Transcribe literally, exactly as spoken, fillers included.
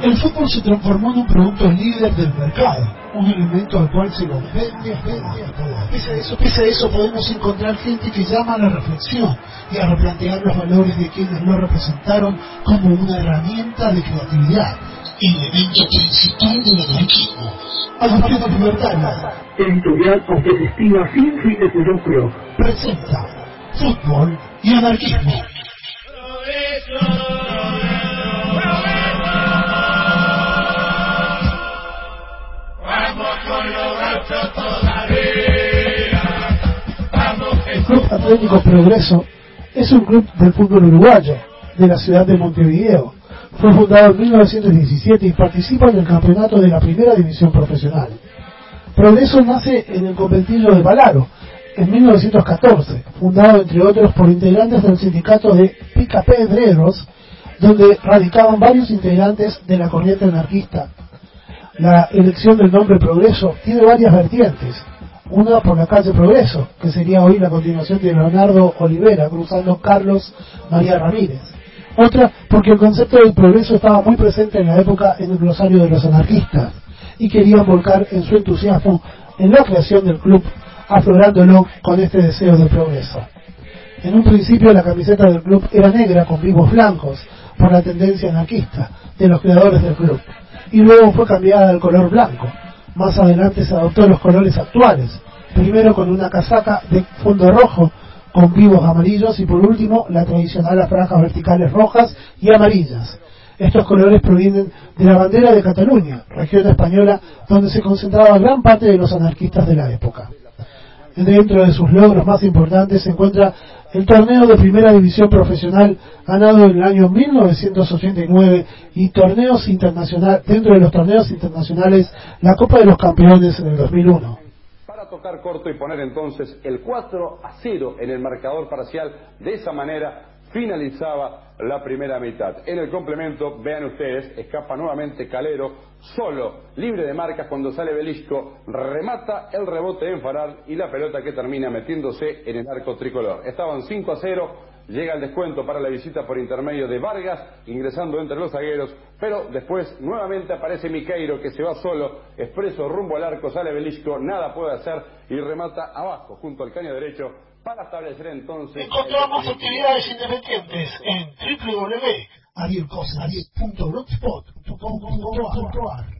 El fútbol se transformó en un producto líder del mercado, un elemento al cual se lo vende, vende a todos. Pese a eso, pese a eso podemos encontrar gente que llama a la reflexión y a replantear los valores de quienes lo representaron como una herramienta de creatividad, elemento principal del anarquismo. Agustín de Libertad, editorial autogestiva sin fines de lucro, presenta Fútbol y Anarquismo. El Club Atlético Progreso es un club del fútbol uruguayo, de la ciudad de Montevideo. Fue fundado en mil novecientos diecisiete y participa en el campeonato de la primera división profesional. Progreso nace en el conventillo de Palaro, en mil novecientos catorce, fundado entre otros por integrantes del sindicato de Picapedreros, donde radicaban varios integrantes de la corriente anarquista. La elección del nombre Progreso tiene varias vertientes. Una por la calle Progreso, que sería hoy la continuación de Leonardo Olivera, cruzando Carlos María Ramírez. Otra porque el concepto del progreso estaba muy presente en la época en el glosario de los anarquistas, y querían volcar en su entusiasmo en la creación del club, aflorándolo con este deseo de progreso. En un principio la camiseta del club era negra con vivos blancos, por la tendencia anarquista de los creadores del club, y luego fue cambiada al color blanco. Más adelante se adoptó los colores actuales, primero con una casaca de fondo rojo con vivos amarillos y por último la tradicional a franjas verticales rojas y amarillas. Estos colores provienen de la bandera de Cataluña, región española donde se concentraba gran parte de los anarquistas de la época. Dentro de sus logros más importantes se encuentra el torneo de primera división profesional ganado en el año mil novecientos ochenta y nueve y torneos internacionales, dentro de los torneos internacionales, la Copa de los Campeones en el dos mil uno. Para tocar corto y poner entonces el cuatro a cero en el marcador parcial, de esa manera finalizaba la primera mitad. En el complemento, vean ustedes, escapa nuevamente Calero, solo, libre de marcas cuando sale Belisco, remata el rebote en Faral y la pelota que termina metiéndose en el arco tricolor. Estaban cinco a cero, llega el descuento para la visita por intermedio de Vargas, ingresando entre los zagueros, pero después nuevamente aparece Miqueiro que se va solo, expreso rumbo al arco, sale Belisco, nada puede hacer y remata abajo, junto al caño derecho, para establecer entonces... Encontramos actividades independientes en doble u doble u doble u punto ariel cosas punto blogspot punto com punto a r.